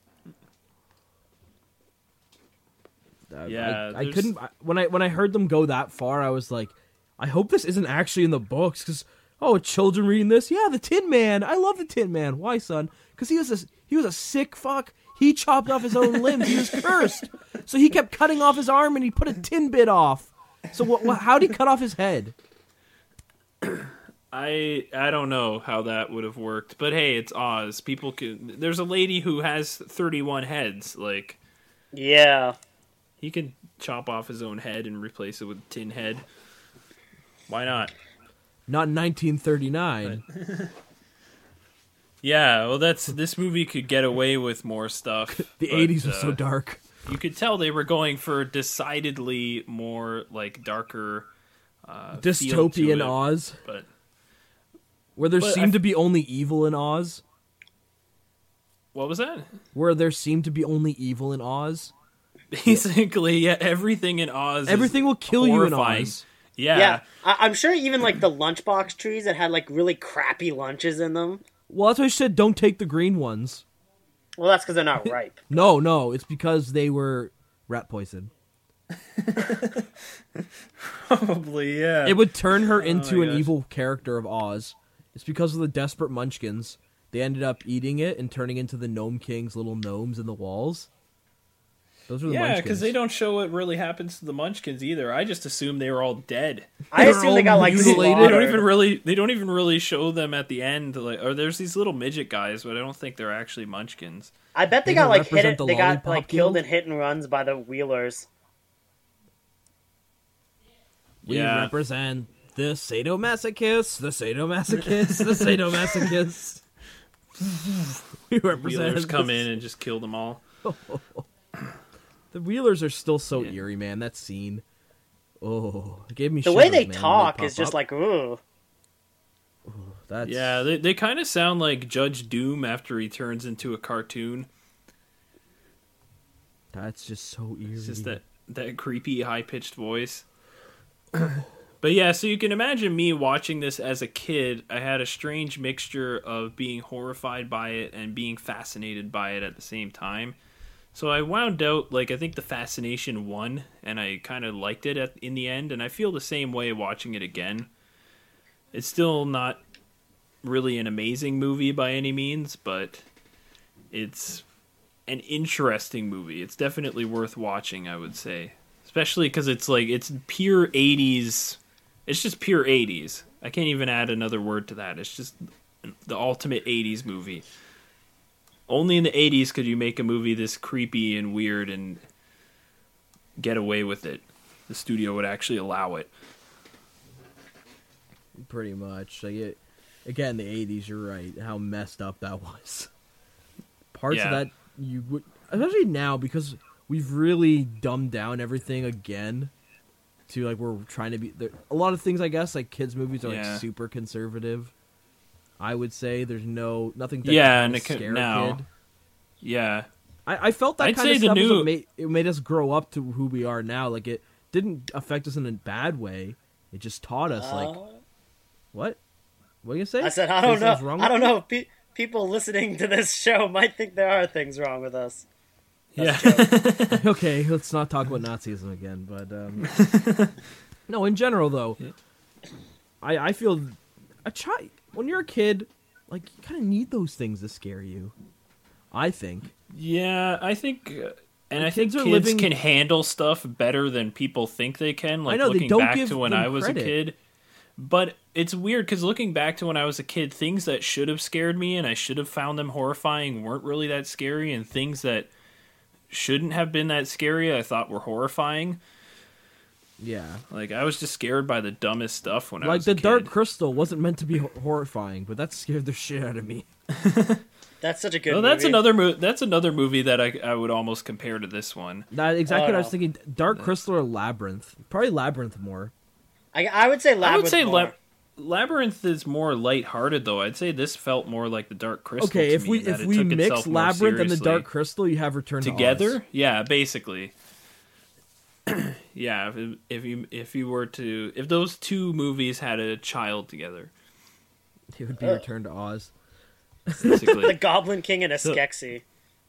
Yeah, I there's- couldn't. When I heard them go that far, I was like, I hope this isn't actually in the books. Because children reading this, yeah, the Tin Man. I love the Tin Man. Why, son? Because he was a sick fuck. He chopped off his own limbs. He was cursed, so he kept cutting off his arm and he put a tin bit off. So how'd he cut off his head? I don't know how that would have worked, but hey, it's Oz. People can. There's a lady who has 31 heads. Like Yeah. he can chop off his own head and replace it with a tin head. Why not? Not in 1939. Yeah, well, this movie could get away with more stuff. The but, 80s was so dark. You could tell they were going for decidedly more like darker feel to Dystopian it, Oz, but where there But seemed to be only evil in Oz. what was that? Where there seemed to be only evil in Oz. Basically, yeah, everything in Oz. Everything is will kill you in horrifying. Oz. Yeah. I'm sure even like the lunchbox trees that had like really crappy lunches in them. Well, that's why I said don't take the green ones. Well, that's because they're not ripe. No, it's because they were rat poison. Probably, yeah. It would turn her into my an gosh. evil character of Oz. It's because of the desperate munchkins. They ended up eating it and turning into the Gnome King's little gnomes in the walls. Those were the Yeah, munchkins. because they don't show what really happens to the Munchkins either. I just assume they were all dead. I They're assume they got all like mutilated. They slaughtered. don't even really show them at the end. Like, or there's these little midget guys, but I don't think they're actually Munchkins. I bet they They got don't like hit. represent the They got Lollipop like killed Guild? in hit and runs by the Wheelers. We Yeah. represent the sadomasochists, the sadomasochists, the sadomasochists. We represent Wheelers come this- in and just kill them all. The Wheelers are still so eerie, man. That scene. Oh, it gave me The way shivers, they man, when talk pop is just up. like, ooh. That's Yeah, they kind of sound like Judge Doom after he turns into a cartoon. That's just so eerie. It's just that creepy, high-pitched voice. But yeah, so you can imagine me watching this as a kid. I had a strange mixture of being horrified by it and being fascinated by it at the same time. So I wound out, like, I think the fascination won, and I kind of liked it in the end, and I feel the same way watching it again. It's still not really an amazing movie by any means, but it's an interesting movie. It's definitely worth watching, I would say. Especially because it's pure 80s. It's just pure 80s. I can't even add another word to that. It's just the ultimate 80s movie. Only in the 80s could you make a movie this creepy and weird and get away with it. The studio would actually allow it. Pretty much. Like again, the 80s, you're right, how messed up that was. Parts of that you would... Especially now, because we've really dumbed down everything again to, like, we're trying to be... A lot of things, I guess, like, kids' movies are, like, super conservative. I would say there's nothing that can scare a kid. Yeah. I felt that kind of stuff it made us grow up to who we are now. Like, it didn't affect us in a bad way. It just taught us, like... What? What are you going to say? I said, I don't know. I don't know. People listening to this show might think there are things wrong with us. That's Okay, let's not talk about Nazism again. But no, in general though, I feel when you're a kid, like you kind of need those things to scare you. I think. Yeah, I think, and I think kids can handle stuff better than people think they can. Like looking back to when I was a kid. But it's weird because looking back to when I was a kid, things that should have scared me and I should have found them horrifying weren't really that scary, and things that shouldn't have been that scary I thought were horrifying. Yeah. Like, I was just scared by the dumbest stuff when I was a kid. Like, The Dark Crystal wasn't meant to be horrifying, but that scared the shit out of me. That's such a good movie. That's another movie that I would almost compare to this one. That's exactly what I was thinking. Dark Crystal or Labyrinth? Probably Labyrinth more. I would say Labyrinth. Labyrinth is more lighthearted, though. I'd say this felt more like the Dark Crystal. Okay, if we mix Labyrinth and the Dark Crystal, you have Return to Oz. Together? Yeah, basically. Yeah, if those two movies had a child together, it would be Return to Oz. Basically. The Goblin King and a Skeksis.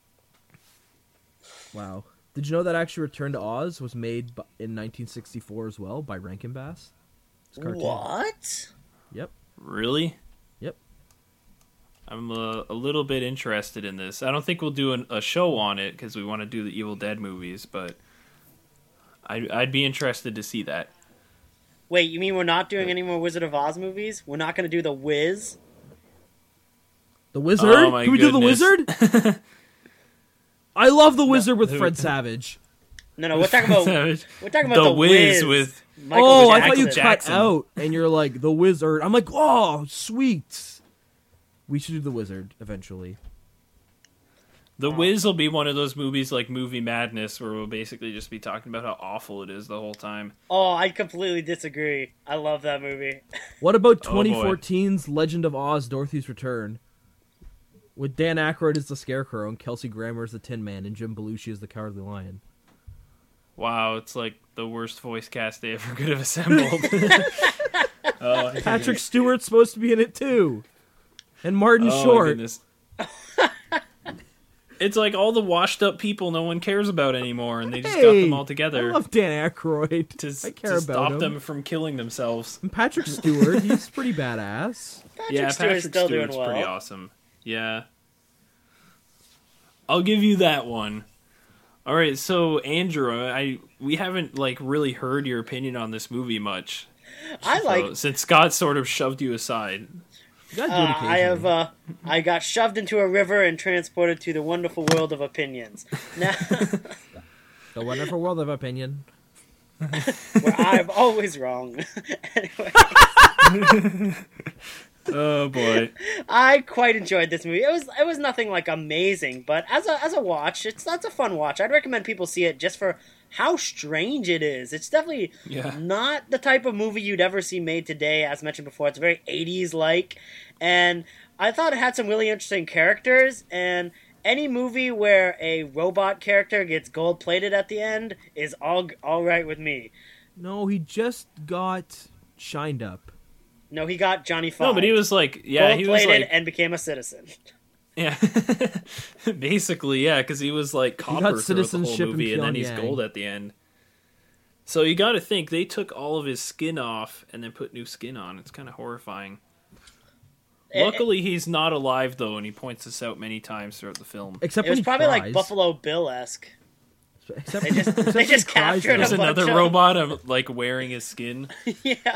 Wow. Did you know that actually Return to Oz was made in 1964 as well by Rankin Bass? What? Yep. Really? Yep. I'm a little bit interested in this. I don't think we'll do a show on it because we want to do the Evil Dead movies, but I'd be interested to see that. Wait, you mean we're not doing any more Wizard of Oz movies? We're not going to do The Wiz? The Wizard? Oh, my Can we do The Wizard? I love The Wizard with Fred Savage. No, we're talking about The Wiz with Michael I thought you Jackson. cut out, and you're like, The Wizard. I'm like, oh, sweet. We should do The Wizard eventually. The Wiz will be one of those movies like Movie Madness where we'll basically just be talking about how awful it is the whole time. Oh, I completely disagree. I love that movie. What about 2014's Legend of Oz, Dorothy's Return? With Dan Aykroyd as the Scarecrow and Kelsey Grammer as the Tin Man and Jim Belushi as the Cowardly Lion. Wow, it's like the worst voice cast they ever could have assembled. Patrick Stewart's supposed to be in it too. And Martin Short. It's like all the washed up people no one cares about anymore, and they just got them all together. I love Dan Aykroyd. To I care about stop him. them from killing themselves. And Patrick Stewart, he's pretty badass. Patrick Stewart's still doing Stewart's well. pretty awesome. Yeah. I'll give you that one. All right, so Andrew, we haven't like really heard your opinion on this movie much. Since Scott sort of shoved you aside. You gotta do it occasionally. I got shoved into a river and transported to the wonderful world of opinions. Now, the wonderful world of opinion. where I'm always wrong. Anyway. Oh boy. I quite enjoyed this movie. It was nothing like amazing, but as a watch, that's a fun watch. I'd recommend people see it just for how strange it is. It's definitely not the type of movie you'd ever see made today. As mentioned before, it's very 80s like, and I thought it had some really interesting characters. And any movie where a robot character gets gold plated at the end is all right with me. No, he just got shined up. No, he got Johnny Five. No, but he was like, he was like, and became a citizen. Yeah, basically, yeah, because he was like copper throughout the whole movie, and then he's gold at the end. So you got to think they took all of his skin off and then put new skin on. It's kind of horrifying. Luckily, he's not alive though, and he points this out many times throughout the film. Except it was probably like Buffalo Bill-esque. Except they just captured There's another robot like wearing his skin. Yeah.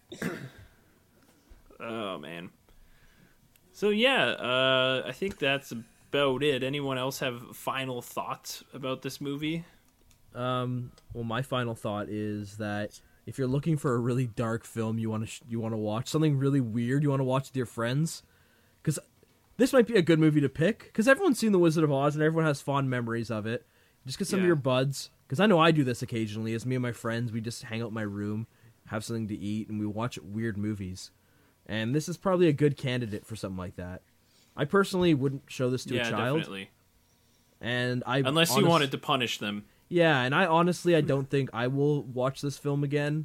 Oh man. So yeah, I think that's about it. Anyone else have final thoughts about this movie? Well, my final thought is that if you're looking for a really dark film you want to watch, something really weird you want to watch with your friends, because this might be a good movie to pick, because everyone's seen The Wizard of Oz and everyone has fond memories of it. Just get some of your buds, because I know I do this occasionally. As me and my friends, we just hang out in my room, have something to eat, and we watch weird movies. And this is probably a good candidate for something like that. I personally wouldn't show this to a child. Definitely. And unless you wanted to punish them. Yeah, and I don't think I will watch this film again.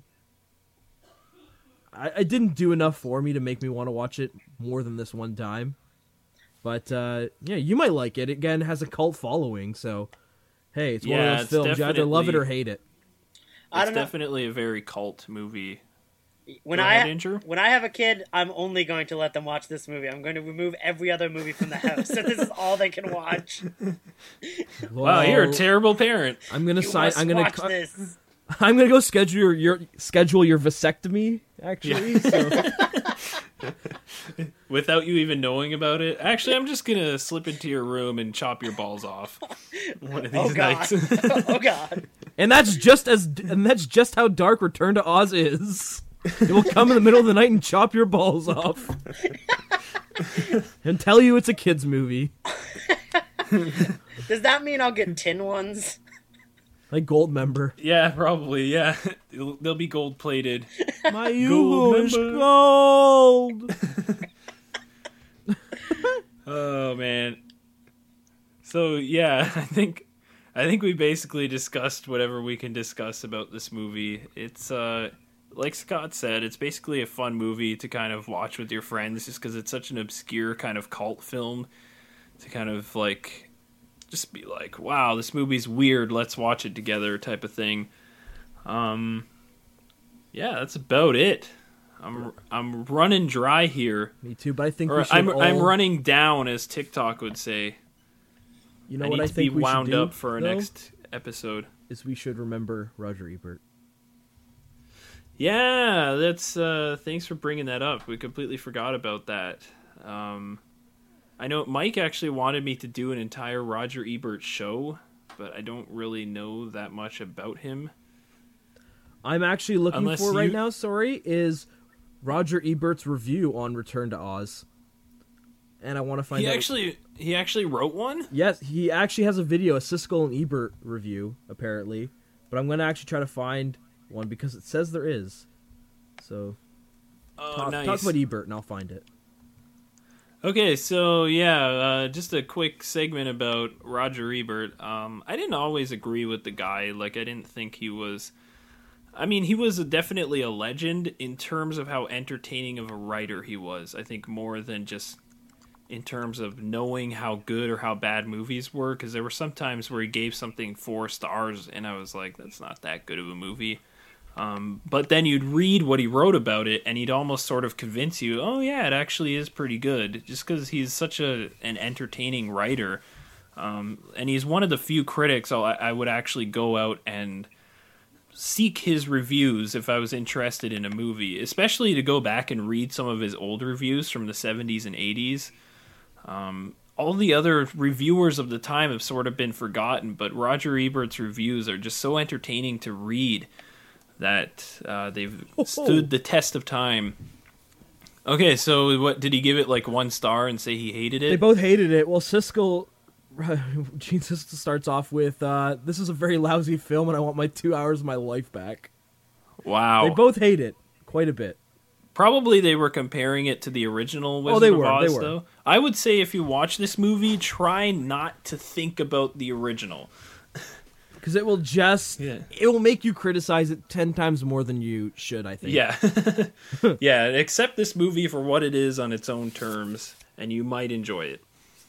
I didn't do enough for me to make me want to watch it more than this one time. But, yeah, you might like it. Again, it has a cult following, so, hey, it's one of those films. You either love it or hate it. It's definitely a very cult movie. When I have a kid, I'm only going to let them watch this movie. I'm going to remove every other movie from the house, so this is all they can watch. Well, wow, you're a terrible parent. I'm gonna sign. Watch this. I'm gonna go schedule your vasectomy. Actually, so. Without you even knowing about it. Actually, I'm just gonna slip into your room and chop your balls off one of these nights. Oh God! And that's just how dark Return to Oz is. It will come in the middle of the night and chop your balls off. And tell you it's a kid's movie. Does that mean I'll get tin ones? Like gold member. Yeah, probably, yeah. They'll be gold plated. My Yugo is gold! Oh, man. So, yeah, I think we basically discussed whatever we can discuss about this movie. It's, like Scott said, it's basically a fun movie to kind of watch with your friends just because it's such an obscure kind of cult film to kind of, like, just be like, wow, this movie's weird, let's watch it together type of thing. Yeah, that's about it. I'm running dry here. Me too, but I think I'm running down, as TikTok would say. You know what I think we should do? Be wound up for our next episode. Is we should remember Roger Ebert. Yeah, that's thanks for bringing that up. We completely forgot about that. I know Mike actually wanted me to do an entire Roger Ebert show, but I don't really know that much about him. I'm actually looking right now, is Roger Ebert's review on Return to Oz. And I want to find out. He actually wrote one? Yes, he actually has a video, a Siskel and Ebert review, apparently. But I'm going to actually try to find one because it says there is. So, nice. Talk about Ebert and I'll find it. Okay, so yeah, just a quick segment about Roger Ebert. I didn't always agree with the guy. Like, I didn't think he was... I mean, he was definitely a legend in terms of how entertaining of a writer he was. I think more than just in terms of knowing how good or how bad movies were, because there were some times where he gave something 4 stars, and I was like, that's not that good of a movie. But then you'd read what he wrote about it, and he'd almost sort of convince you, oh yeah, it actually is pretty good, just because he's such an entertaining writer. And he's one of the few critics I would actually go out and seek his reviews if I was interested in a movie, especially to go back and read some of his old reviews from the 70s and 80s. All the other reviewers of the time have sort of been forgotten, but Roger Ebert's reviews are just so entertaining to read that they've stood the test of time. Okay, so what did he give it, like 1 star and say he hated it? They both hated it. Well, Gene Siskel starts off with, this is a very lousy film and I want my 2 hours of my life back. Wow. They both hate it quite a bit. Probably they were comparing it to the original Wizard of Oz, though. I would say if you watch this movie, try not to think about the original. Because it will it will make you criticize it 10 times more than you should, I think. Yeah. Yeah, accept this movie for what it is on its own terms, and you might enjoy it.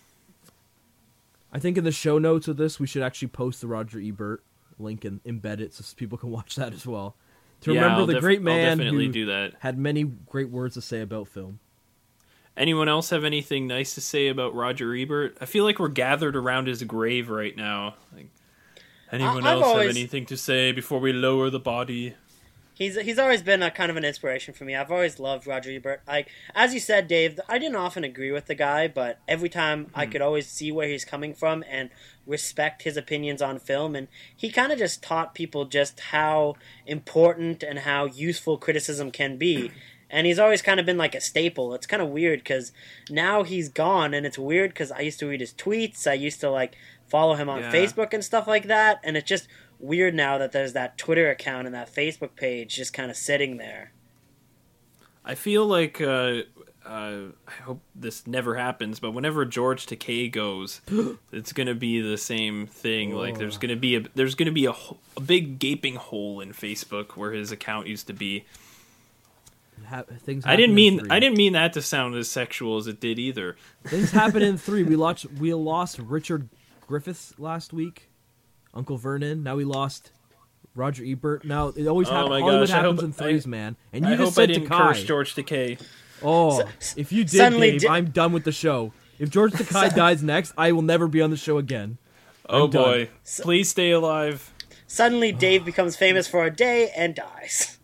I think in the show notes of this, we should actually post the Roger Ebert link and embed it so people can watch that as well. To remember the great man who do that. Had many great words to say about film. Anyone else have anything nice to say about Roger Ebert? I feel like we're gathered around his grave right now. Like, anyone else have anything to say before we lower the body? He's always been a kind of an inspiration for me. I've always loved Roger Ebert. Like, as you said, Dave, I didn't often agree with the guy, but every time I could always see where he's coming from and respect his opinions on film. And he kind of just taught people just how important and how useful criticism can be. And he's always kind of been like a staple. It's kind of weird because now he's gone, and it's weird because I used to read his tweets. I used to like follow him on Facebook and stuff like that, and it's just weird now that there's that Twitter account and that Facebook page just kind of sitting there. I feel like I hope this never happens, but whenever George Takei goes, it's gonna be the same thing. Whoa. Like there's gonna be a big gaping hole in Facebook where his account used to be. I didn't mean that to sound as sexual as it did either. Things happen in 3. We lost Richard Griffiths last week. Uncle Vernon. Now we lost Roger Ebert. Now it always happens. Hollywood happens in 3s, man. And you just said Takei. Curse George Takei. Oh, if you did, Dave, I'm done with the show. If George Takei dies next, I will never be on the show again. Oh boy! Please stay alive. Suddenly, Dave becomes famous for a day and dies.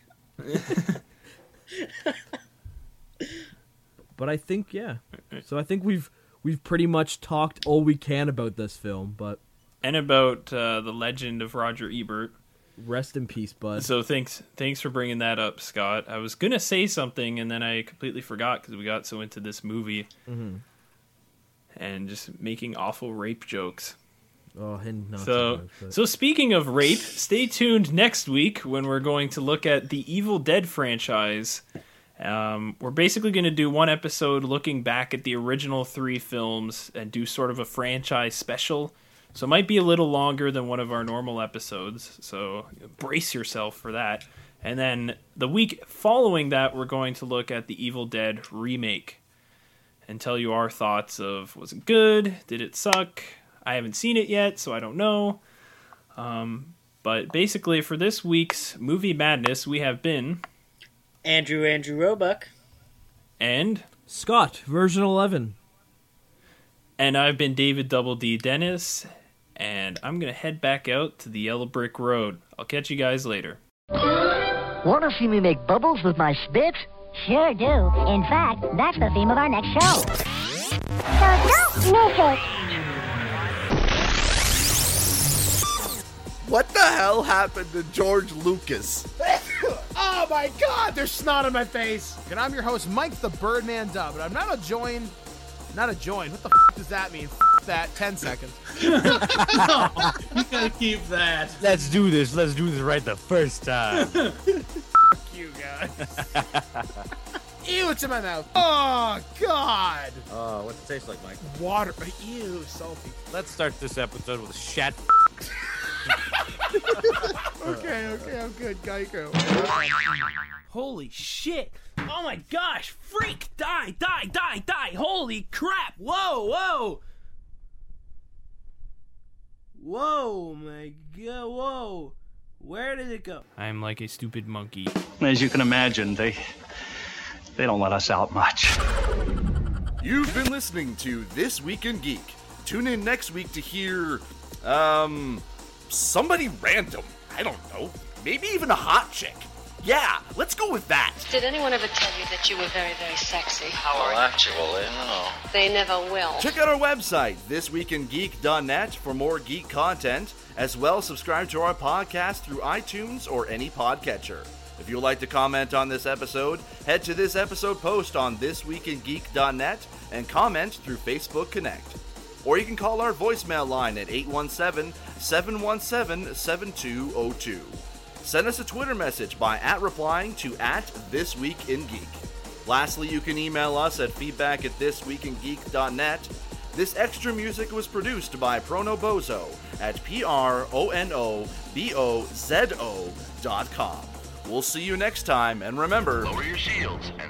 But I think So I think we've pretty much talked all we can about this film, but. And about the legend of Roger Ebert. Rest in peace, bud. So thanks for bringing that up, Scott. I was going to say something, and then I completely forgot because we got so into this movie. Mm-hmm. And just making awful rape jokes. Oh, and not so speaking of rape, stay tuned next week when we're going to look at the Evil Dead franchise. We're basically going to do one episode looking back at the original 3 films and do sort of a franchise special. So it might be a little longer than one of our normal episodes, so brace yourself for that. And then the week following that, we're going to look at the Evil Dead remake and tell you our thoughts of, was it good? Did it suck? I haven't seen it yet, so I don't know. But basically, for this week's Movie Madness, we have been... Andrew Roebuck. And... Scott, version 11. And I've been David Double D Dennis, and I'm going to head back out to the Yellow Brick Road. I'll catch you guys later. Want to see me make bubbles with my spit? Sure do. In fact, that's the theme of our next show. So don't miss it. What the hell happened to George Lucas? Oh my god, there's snot on my face. And I'm your host, Mike the Birdman Dub, but I'm not a join. Not a join. What the f*** does that mean? F*** that. 10 seconds. No, you gotta keep that. Let's do this right the first time. F*** you guys. Ew, it's in my mouth. Oh, God. What's it taste like, Mike? Water. Ew, salty. Let's start this episode with a shat. Okay, I'm good. Geico. Holy shit. Oh my gosh. Freak. Die. Holy crap. Whoa. Whoa, my god. Whoa. Where did it go? I'm like a stupid monkey. As you can imagine, they don't let us out much. You've been listening to This Week in Geek. Tune in next week to hear, somebody random. I don't know. Maybe even a hot chick. Yeah, let's go with that. Did anyone ever tell you that you were very, very sexy? Well, actually, no. They never will. Check out our website, thisweekingeek.net, for more geek content. As well, subscribe to our podcast through iTunes or any podcatcher. If you would like to comment on this episode, head to this episode post on thisweekingeek.net and comment through Facebook Connect. Or you can call our voicemail line at 817-717-7202. Send us a Twitter message by replying to @thisweekingeek. Lastly, you can email us at feedback@thisweekingeek.net. This extra music was produced by Pronobozo at pronobozo.com. We'll see you next time, and remember, lower your shields and